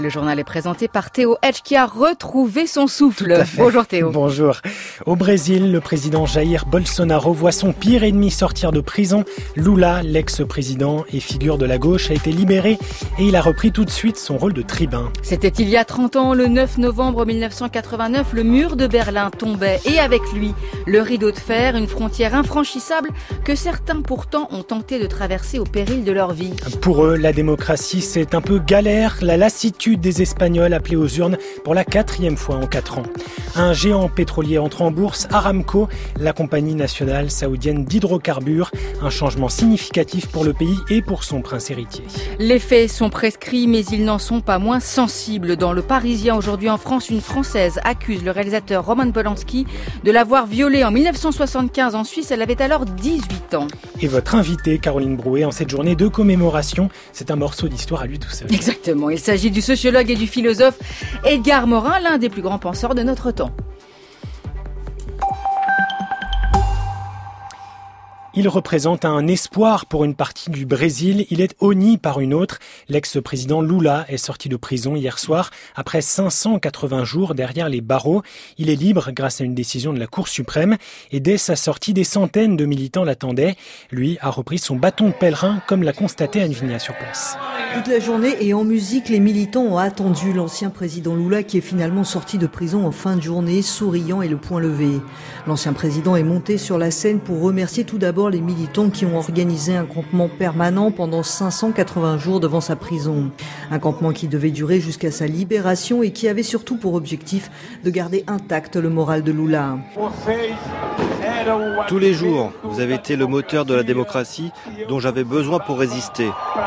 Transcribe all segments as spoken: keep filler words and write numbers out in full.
Le journal est présenté par Théo Hedge qui a retrouvé son souffle. Bonjour Théo. Bonjour. Au Brésil, le président Jair Bolsonaro voit son pire ennemi sortir de prison. Lula, l'ex-président et figure de la gauche, a été libéré et il a repris tout de suite son rôle de tribun. C'était il y a trente ans, le neuf novembre mille neuf cent quatre-vingt-neuf, le mur de Berlin tombait et avec lui, le rideau de fer, une frontière infranchissable que certains pourtant ont tenté de traverser au péril de leur vie. Pour eux, la démocratie, c'est un peu galère, la lassitude des Espagnols appelés aux urnes pour la quatrième fois en quatre ans. Un géant pétrolier entre en bourse, Aramco, la compagnie nationale saoudienne d'hydrocarbures, un changement significatif pour le pays et pour son prince héritier. Les faits sont prescrits, mais ils n'en sont pas moins sensibles. Dans Le Parisien, aujourd'hui en France, une Française accuse le réalisateur Roman Polanski de l'avoir violée en mille neuf cent soixante-quinze. En Suisse, elle avait alors dix-huit ans. Et votre invitée, Caroline Brouet, en cette journée de commémoration, c'est un morceau d'histoire à lui tout seul. Exactement, il s'agit du sociologue et du philosophe Edgar Morin, l'un des plus grands penseurs de notre temps. Il représente un espoir pour une partie du Brésil. Il est honni par une autre. L'ex-président Lula est sorti de prison hier soir après cinq cent quatre-vingts jours derrière les barreaux. Il est libre grâce à une décision de la Cour suprême. Et dès sa sortie, des centaines de militants l'attendaient. Lui a repris son bâton de pèlerin, comme l'a constaté Anne Vigna sur place. Toute la journée et en musique, les militants ont attendu l'ancien président Lula qui est finalement sorti de prison en fin de journée, souriant et le poing levé. L'ancien président est monté sur la scène pour remercier tout d'abord les militants qui ont organisé un campement permanent pendant cinq cent quatre-vingts jours devant sa prison. Un campement qui devait durer jusqu'à sa libération et qui avait surtout pour objectif de garder intact le moral de Lula. Tous les jours, vous avez été le moteur de la démocratie dont j'avais besoin pour résister.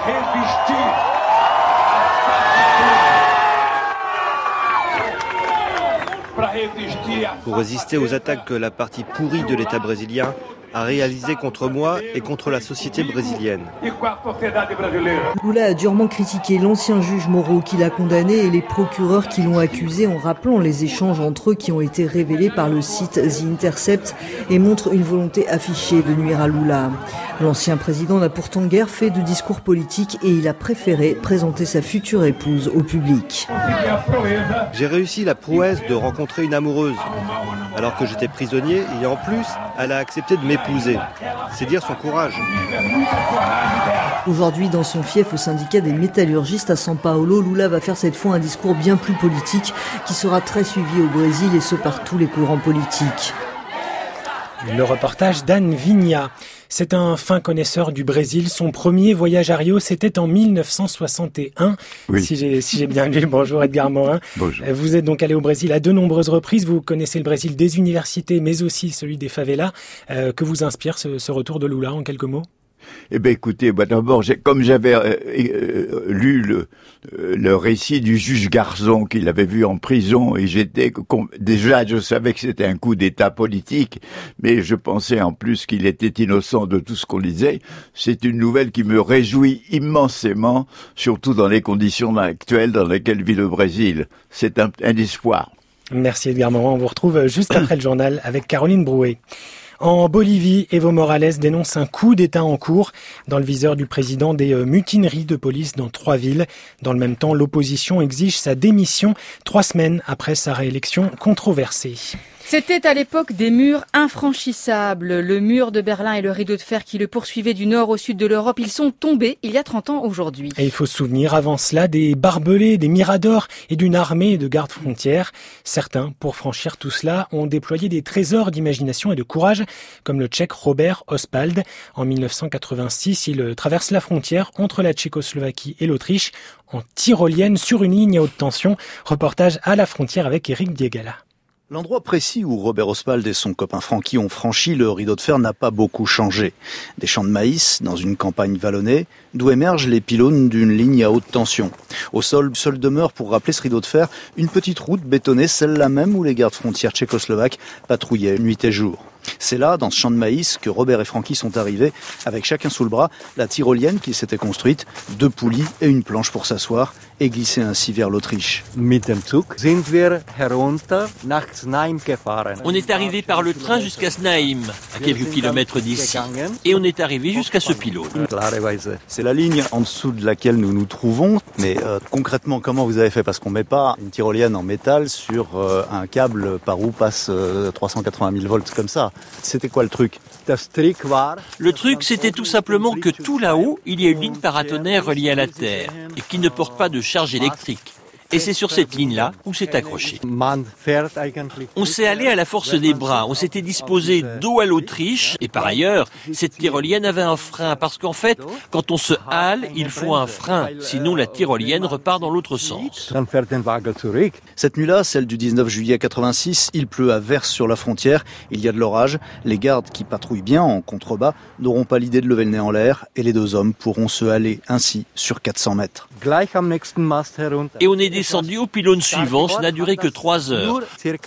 Pour résister aux attaques que la partie pourrie de l'État brésilien a réalisé contre moi et contre la société brésilienne. Lula a durement critiqué l'ancien juge Moro qui l'a condamné et les procureurs qui l'ont accusé en rappelant les échanges entre eux qui ont été révélés par le site The Intercept et montrent une volonté affichée de nuire à Lula. L'ancien président n'a pourtant guère fait de discours politique et il a préféré présenter sa future épouse au public. J'ai réussi la prouesse de rencontrer une amoureuse, alors que j'étais prisonnier et en plus, elle a accepté de m'épouser. C'est dire son courage. Aujourd'hui, dans son fief au syndicat des métallurgistes à São Paulo, Lula va faire cette fois un discours bien plus politique qui sera très suivi au Brésil et ce par tous les courants politiques. Le reportage d'Anne Vigna. C'est un fin connaisseur du Brésil. Son premier voyage à Rio, c'était en mille neuf cent soixante et un. Oui. Si j'ai, si j'ai bien lu. Bonjour Edgar Morin. Bonjour. Vous êtes donc allé au Brésil à de nombreuses reprises. Vous connaissez le Brésil des universités, mais aussi celui des favelas. Euh, que vous inspire ce, ce retour de Lula en quelques mots ? Eh ben écoutez, bah d'abord, j'ai, comme j'avais euh, euh, lu le, euh, le récit du juge Garzón qu'il avait vu en prison, et j'étais com- déjà, je savais que c'était un coup d'État politique, mais je pensais en plus qu'il était innocent de tout ce qu'on disait. C'est une nouvelle qui me réjouit immensément, surtout dans les conditions actuelles dans lesquelles vit le Brésil. C'est un, un espoir. Merci Edgar Morin. On vous retrouve juste après le journal avec Caroline Brouet. En Bolivie, Evo Morales dénonce un coup d'État en cours. Dans le viseur du président, des mutineries de police dans trois villes. Dans le même temps, l'opposition exige sa démission trois semaines après sa réélection controversée. C'était à l'époque des murs infranchissables. Le mur de Berlin et le rideau de fer qui le poursuivaient du nord au sud de l'Europe, ils sont tombés il y a trente ans aujourd'hui. Et il faut se souvenir avant cela des barbelés, des miradors et d'une armée de gardes frontières. Certains, pour franchir tout cela, ont déployé des trésors d'imagination et de courage, comme le Tchèque Robert Ospald. En mille neuf cent quatre-vingt-six, il traverse la frontière entre la Tchécoslovaquie et l'Autriche en tyrolienne sur une ligne à haute tension. Reportage à la frontière avec Eric Diegala. L'endroit précis où Robert Ospald et son copain Francky ont franchi le rideau de fer n'a pas beaucoup changé. Des champs de maïs dans une campagne vallonnée, d'où émergent les pylônes d'une ligne à haute tension. Au sol, seule demeure pour rappeler ce rideau de fer, une petite route bétonnée, celle-là même où les gardes frontières tchécoslovaques patrouillaient nuit et jour. C'est là, dans ce champ de maïs, que Robert et Francky sont arrivés, avec chacun sous le bras la tyrolienne qu'ils s'étaient construite, deux poulies et une planche pour s'asseoir, et glisser ainsi vers l'Autriche. On est arrivé par le train jusqu'à Znaim, à quelques kilomètres d'ici, et on est arrivé jusqu'à ce pylône. C'est la ligne en dessous de laquelle nous nous trouvons. Mais euh, concrètement, comment vous avez fait? Parce qu'on ne met pas une tyrolienne en métal sur euh, un câble par où passe euh, trois cent quatre-vingt mille volts comme ça. C'était quoi le truc? Le truc, c'était tout simplement que tout là-haut, il y a une ligne paratonnerre reliée à la Terre et qui ne porte pas de charge électrique. Et c'est sur cette ligne-là où c'est accroché. On s'est allé à la force des bras, on s'était disposé dos à l'Autriche, et par ailleurs, cette tyrolienne avait un frein, parce qu'en fait, quand on se hale, il faut un frein, sinon la tyrolienne repart dans l'autre sens. Cette nuit-là, celle du dix-neuf juillet quatre-vingt-six, il pleut à verse sur la frontière, il y a de l'orage, les gardes qui patrouillent bien en contrebas n'auront pas l'idée de lever le nez en l'air, et les deux hommes pourront se haler ainsi sur quatre cents mètres. Et on est descendu au pylône suivant, ça n'a duré que trois heures.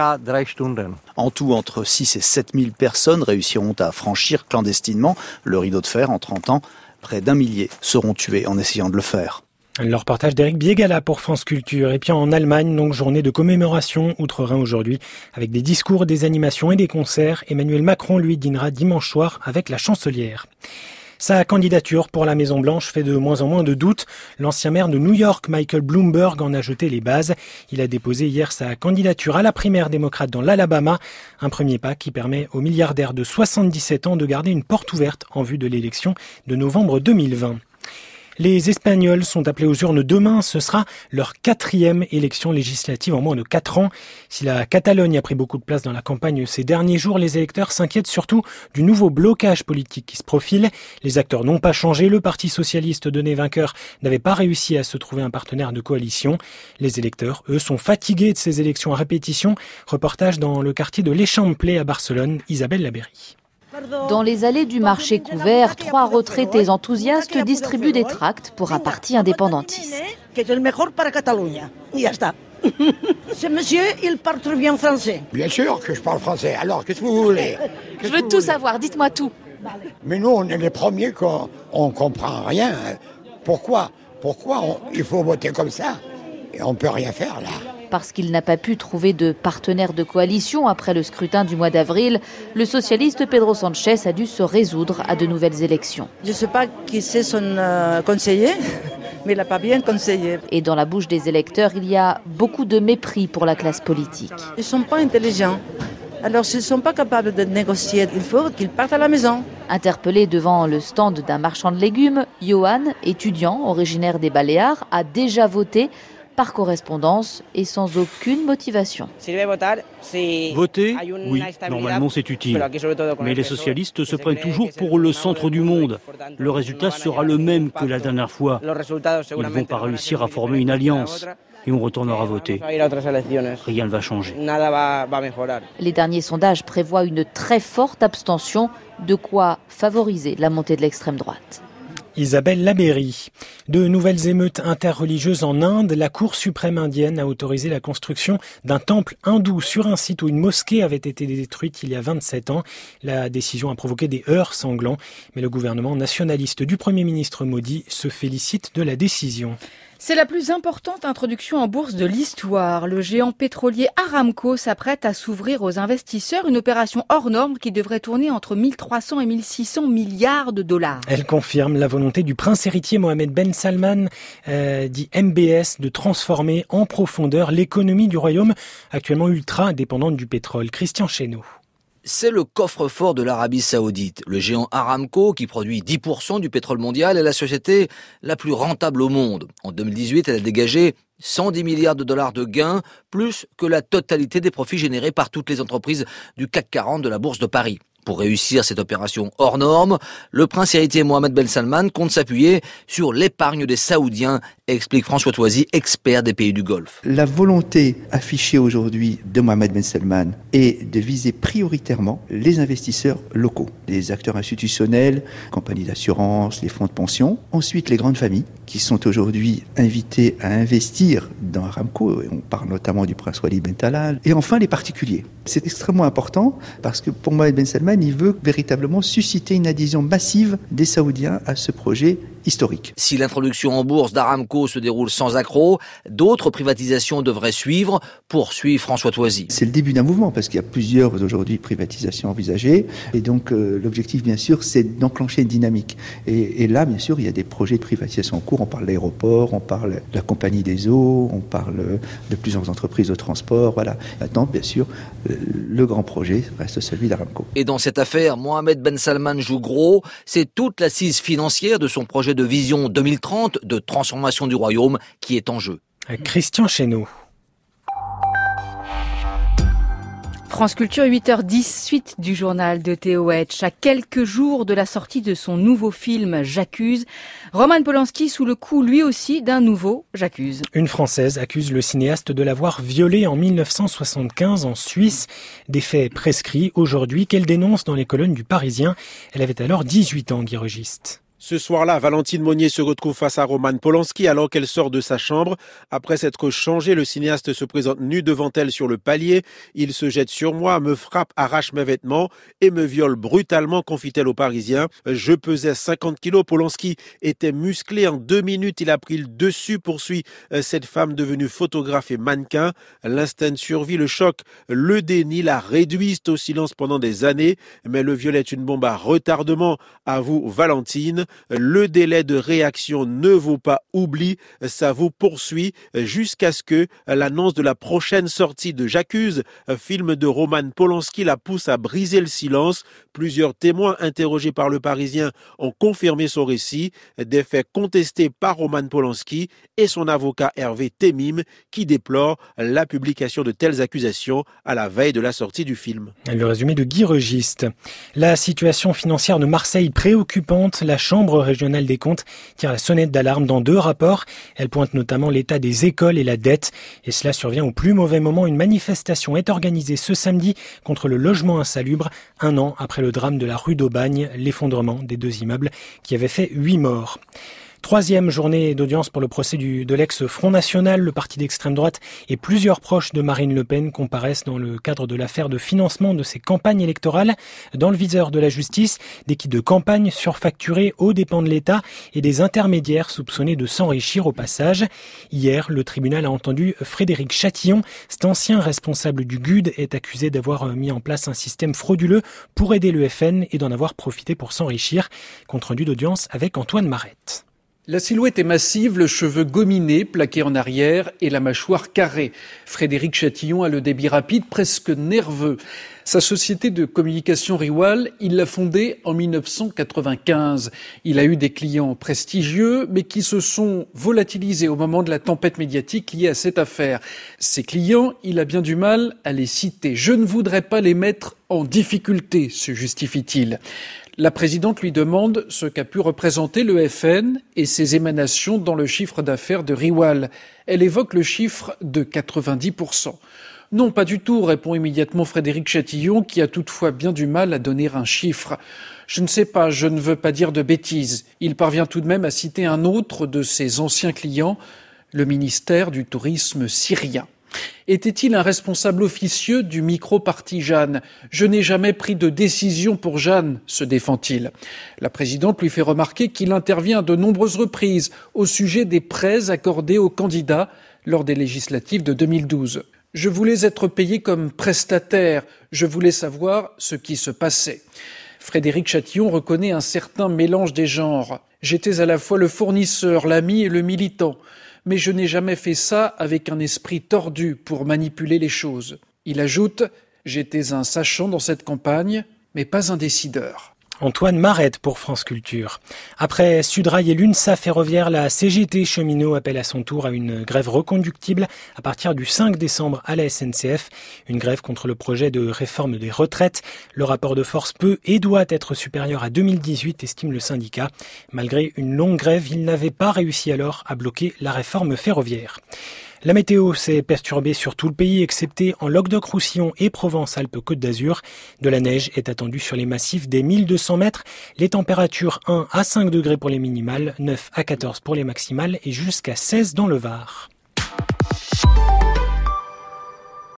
En tout, entre six et sept mille personnes réussiront à franchir clandestinement le rideau de fer en trente ans. Près d'un millier seront tués en essayant de le faire. Le reportage d'Éric Biegala pour France Culture. Et puis en Allemagne, donc journée de commémoration outre-Rhin aujourd'hui, avec des discours, des animations et des concerts. Emmanuel Macron, lui, dînera dimanche soir avec la chancelière. Sa candidature pour la Maison-Blanche fait de moins en moins de doutes. L'ancien maire de New York, Michael Bloomberg, en a jeté les bases. Il a déposé hier sa candidature à la primaire démocrate dans l'Alabama. Un premier pas qui permet au milliardaire de soixante-dix-sept ans de garder une porte ouverte en vue de l'élection de novembre deux mille vingt. Les Espagnols sont appelés aux urnes demain. Ce sera leur quatrième élection législative en moins de quatre ans. Si la Catalogne a pris beaucoup de place dans la campagne ces derniers jours, les électeurs s'inquiètent surtout du nouveau blocage politique qui se profile. Les acteurs n'ont pas changé. Le Parti socialiste donné vainqueur n'avait pas réussi à se trouver un partenaire de coalition. Les électeurs, eux, sont fatigués de ces élections à répétition. Reportage dans le quartier de l'Eixample à Barcelone, Isabelle Labéry. Dans les allées du marché couvert, trois retraités enthousiastes distribuent des tracts pour un parti indépendantiste. Ce monsieur, il parle très bien français. Bien sûr que je parle français. Alors, qu'est-ce que vous voulez? Je veux tout savoir, dites-moi tout. Mais nous, on est les premiers qu'on ne comprend rien. Pourquoi Pourquoi on, il faut voter comme ça? Et on ne peut rien faire, là. Parce qu'il n'a pas pu trouver de partenaire de coalition après le scrutin du mois d'avril, le socialiste Pedro Sanchez a dû se résoudre à de nouvelles élections. Je ne sais pas qui c'est son euh, conseiller, mais il n'a pas bien conseillé. Et dans la bouche des électeurs, il y a beaucoup de mépris pour la classe politique. Ils ne sont pas intelligents. Alors s'ils ne sont pas capables de négocier, il faut qu'ils partent à la maison. Interpellé devant le stand d'un marchand de légumes, Johan, étudiant originaire des Baléares, a déjà voté par correspondance et sans aucune motivation. Voter, oui, normalement c'est utile. Mais les socialistes se prennent toujours pour le centre du monde. Le résultat sera le même que la dernière fois. Ils ne vont pas réussir à former une alliance. Et on retournera voter. Rien ne va changer. Les derniers sondages prévoient une très forte abstention, de quoi favoriser la montée de l'extrême droite. Isabelle Labéry. De nouvelles émeutes interreligieuses en Inde, la Cour suprême indienne a autorisé la construction d'un temple hindou sur un site où une mosquée avait été détruite il y a vingt-sept ans. La décision a provoqué des heurts sanglants, mais le gouvernement nationaliste du Premier ministre Modi se félicite de la décision. C'est la plus importante introduction en bourse de l'histoire. Le géant pétrolier Aramco s'apprête à s'ouvrir aux investisseurs, une opération hors norme qui devrait tourner entre mille trois cents et mille six cents milliards de dollars. Elle confirme la volonté du prince héritier Mohammed Ben Salman, euh, dit M B S, de transformer en profondeur l'économie du royaume, actuellement ultra dépendante du pétrole. Christian Chesneau. C'est le coffre-fort de l'Arabie Saoudite. Le géant Aramco, qui produit dix pour cent du pétrole mondial, est la société la plus rentable au monde. En deux mille dix-huit, elle a dégagé cent dix milliards de dollars de gains, plus que la totalité des profits générés par toutes les entreprises du C A C quarante de la Bourse de Paris. Pour réussir cette opération hors norme, le prince héritier Mohammed Ben Salman compte s'appuyer sur l'épargne des Saoudiens, explique François Toisy, expert des pays du Golfe. La volonté affichée aujourd'hui de Mohammed Ben Salman est de viser prioritairement les investisseurs locaux, les acteurs institutionnels, compagnies d'assurance, les fonds de pension, ensuite les grandes familles qui sont aujourd'hui invitées à investir dans Aramco, et on parle notamment du prince Walid Ben Talal, et enfin les particuliers. C'est extrêmement important parce que pour Mohammed Ben Salman, il veut véritablement susciter une adhésion massive des Saoudiens à ce projet historique. Si l'introduction en bourse d'Aramco se déroule sans accroc, d'autres privatisations devraient suivre, poursuit François Toisy. C'est le début d'un mouvement parce qu'il y a plusieurs aujourd'hui privatisations envisagées et donc euh, l'objectif bien sûr c'est d'enclencher une dynamique. Et, et là bien sûr il y a des projets de privatisation en cours, on parle de l'aéroport, on parle de la compagnie des eaux, on parle de plusieurs entreprises de transport, voilà. Maintenant bien sûr le grand projet reste celui d'Aramco. Et dans cette affaire, Mohamed Ben Salman joue gros, c'est toute l'assise financière de son projet de vision deux mille trente de transformation du royaume qui est en jeu. Christian Chesneau. France Culture, huit heures dix, suite du journal de Théo Hetch. À quelques jours de la sortie de son nouveau film J'accuse, Roman Polanski sous le coup lui aussi d'un nouveau J'accuse. Une Française accuse le cinéaste de l'avoir violée en mille neuf cent soixante-quinze en Suisse. Des faits prescrits aujourd'hui qu'elle dénonce dans les colonnes du Parisien. Elle avait alors dix-huit ans, Guy Registe. Ce soir-là, Valentine Monnier se retrouve face à Roman Polanski alors qu'elle sort de sa chambre. Après s'être changé, le cinéaste se présente nu devant elle sur le palier. Il se jette sur moi, me frappe, arrache mes vêtements et me viole brutalement, confie-t-elle aux Parisiens. Je pesais cinquante kilos. Polanski était musclé. En deux minutes, il a pris le dessus, poursuit cette femme devenue photographe et mannequin. L'instinct de survie, le choc, le déni la réduisent au silence pendant des années. Mais le viol est une bombe à retardement, avoue Valentine. Le délai de réaction ne vaut pas oubli, ça vous poursuit jusqu'à ce que l'annonce de la prochaine sortie de J'accuse, film de Roman Polanski, la pousse à briser le silence. Plusieurs témoins interrogés par le Parisien ont confirmé son récit, des faits contestés par Roman Polanski et son avocat Hervé Temim qui déplore la publication de telles accusations à la veille de la sortie du film. Le résumé de Guy Registe. La situation financière de Marseille préoccupante, la Chambre régionale des comptes tire la sonnette d'alarme dans deux rapports. Elle pointe notamment l'état des écoles et la dette. Et cela survient au plus mauvais moment. Une manifestation est organisée ce samedi contre le logement insalubre, un an après le drame de la rue d'Aubagne, l'effondrement des deux immeubles qui avait fait huit morts. Troisième journée d'audience pour le procès du, de l'ex-Front National, le parti d'extrême droite et plusieurs proches de Marine Le Pen comparaissent dans le cadre de l'affaire de financement de ses campagnes électorales. Dans le viseur de la justice, des kits de campagne surfacturés aux dépens de l'État et des intermédiaires soupçonnés de s'enrichir au passage. Hier, le tribunal a entendu Frédéric Chatillon. Cet ancien responsable du G U D est accusé d'avoir mis en place un système frauduleux pour aider le F N et d'en avoir profité pour s'enrichir. Compte rendu d'audience avec Antoine Marette. La silhouette est massive, le cheveu gominé, plaqué en arrière et la mâchoire carrée. Frédéric Chatillon a le débit rapide, presque nerveux. Sa société de communication Riwal, il l'a fondée en mille neuf cent quatre-vingt-quinze. Il a eu des clients prestigieux, mais qui se sont volatilisés au moment de la tempête médiatique liée à cette affaire. Ces clients, il a bien du mal à les citer. « Je ne voudrais pas les mettre en difficulté », se justifie-t-il. La présidente lui demande ce qu'a pu représenter le F N et ses émanations dans le chiffre d'affaires de Riwal. Elle évoque le chiffre de quatre-vingt-dix pour cent. Non, pas du tout, répond immédiatement Frédéric Chatillon, qui a toutefois bien du mal à donner un chiffre. Je ne sais pas, je ne veux pas dire de bêtises. Il parvient tout de même à citer un autre de ses anciens clients, le ministère du Tourisme syrien. Était-il un responsable officieux du micro-parti Jeanne ? Je n'ai jamais pris de décision pour Jeanne, se défend-il. La présidente lui fait remarquer qu'il intervient à de nombreuses reprises au sujet des prêts accordés aux candidats lors des législatives de deux mille douze. Je voulais être payé comme prestataire, je voulais savoir ce qui se passait. Frédéric Chatillon reconnaît un certain mélange des genres. J'étais à la fois le fournisseur, l'ami et le militant. Mais je n'ai jamais fait ça avec un esprit tordu pour manipuler les choses. Il ajoute « J'étais un sachant dans cette campagne, mais pas un décideur ». Antoine Marette pour France Culture. Après Sudrail et l'UNSA ferroviaire, la C G T cheminot appelle à son tour à une grève reconductible à partir du cinq décembre à la S N C F. Une grève contre le projet de réforme des retraites. Le rapport de force peut et doit être supérieur à deux mille dix-huit, estime le syndicat. Malgré une longue grève, il n'avait pas réussi alors à bloquer la réforme ferroviaire. La météo s'est perturbée sur tout le pays, excepté en Languedoc-Roussillon et Provence-Alpes-Côte d'Azur. De la neige est attendue sur les massifs des mille deux cents mètres. Les températures un à cinq degrés pour les minimales, neuf à quatorze pour les maximales et jusqu'à seize dans le Var.